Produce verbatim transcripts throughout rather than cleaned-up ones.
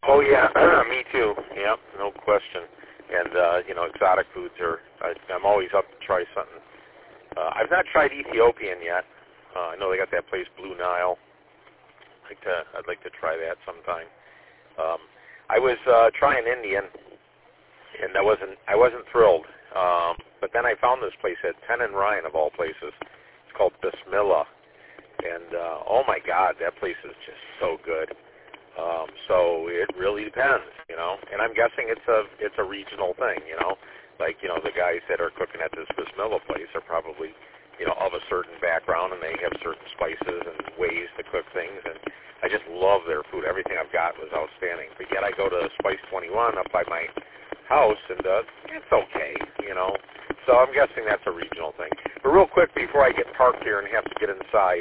Oh yeah, me too. Yep, no question. And uh, you know, exotic foods are. I, I'm always up to try something. Uh, I've not tried Ethiopian yet. Uh, I know they got that place Blue Nile. I'd like to. I'd like to try that sometime. Um, I was uh, trying Indian, and I wasn't. I wasn't thrilled. Um, but then I found this place at Ten and Ryan of all places. It's called Bismillah, and uh, oh my God, that place is just so good. Um, so it really depends, you know. And I'm guessing it's a it's a regional thing, you know. Like, you know, the guys that are cooking at this Bismillah place are probably, you know, of a certain background, and they have certain spices and ways to cook things. And I just love their food. Everything I've got was outstanding. But yet I go to Spice twenty-one up by my house, and uh, it's okay, you know. So I'm guessing that's a regional thing. But real quick, before I get parked here and have to get inside,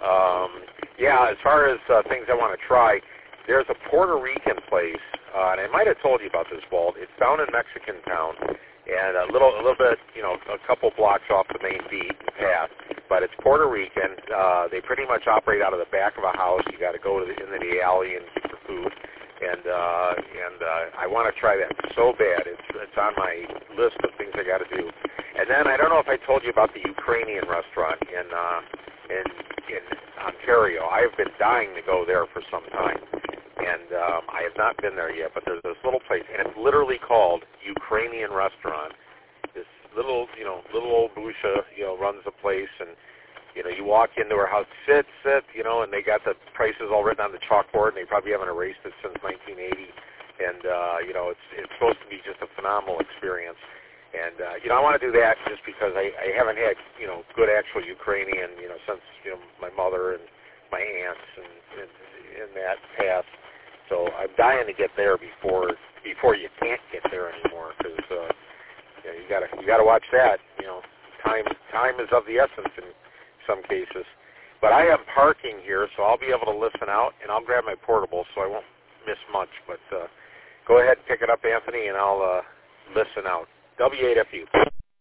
um, yeah, as far as uh, things I want to try, there's a Puerto Rican place, uh, and I might have told you about this, Walt. It's down in Mexican Town, and a little, a little bit, you know, a couple blocks off the main beat path. But it's Puerto Rican. Uh, they pretty much operate out of the back of a house. You got to go to the, into the alley and get your food. And uh, and uh, I want to try that so bad. It's it's on my list of things I got to do. And then I don't know if I told you about the Ukrainian restaurant in uh, in in Ontario. I have been dying to go there for some time. And um, I have not been there yet, but there's this little place, and it's literally called Ukrainian Restaurant. This little, you know, little old Busha, you know, runs the place, and, you know, you walk into her house, sit, sit, you know, and they got the prices all written on the chalkboard, and they probably haven't erased it since nineteen eighty. And, uh, you know, it's it's supposed to be just a phenomenal experience. And, uh, you know, I want to do that just because I, I haven't had, you know, good actual Ukrainian, you know, since, you know, my mother and my aunts and, and in that past. So I'm dying to get there before before you can't get there anymore, because uh, you know, you gotta you gotta watch that. You know, time time is of the essence in some cases. But I am parking here, so I'll be able to listen out, and I'll grab my portable, so I won't miss much. But uh, go ahead and pick it up, Anthony, and I'll uh, listen out. W eight F U.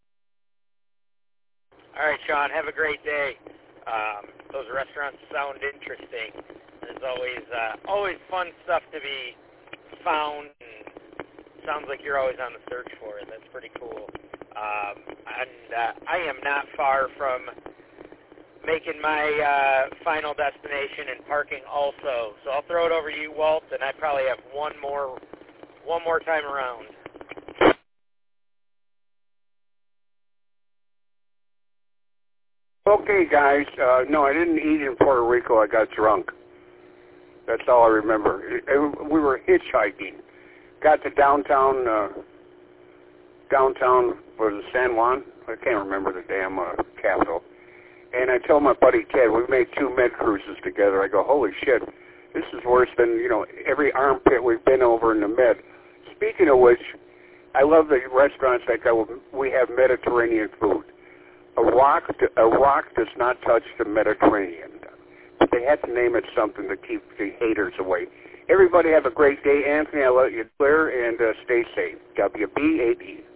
All right, Sean. Have a great day. Um, those restaurants sound interesting. There's always uh, always fun stuff to be found, and sounds like you're always on the search for it. That's pretty cool. Um, and uh, I am not far from making my uh, final destination and parking also. So I'll throw it over to you, Walt, and I probably have one more one more time around. Okay, guys. Uh, no, I didn't eat in Puerto Rico. I got drunk. That's all I remember. It, it, we were hitchhiking. Got to downtown, uh, downtown, was it San Juan? I can't remember the damn uh, capital. And I told my buddy Ted, we made two med cruises together. I go, holy shit, this is worse than, you know, every armpit we've been over in the med. Speaking of which, I love the restaurants that go, we have Mediterranean food. A rock, a rock does not touch the Mediterranean. They had to name it something to keep the haters away. Everybody have a great day. Anthony, I love you, Claire, and uh, stay safe. W B A D.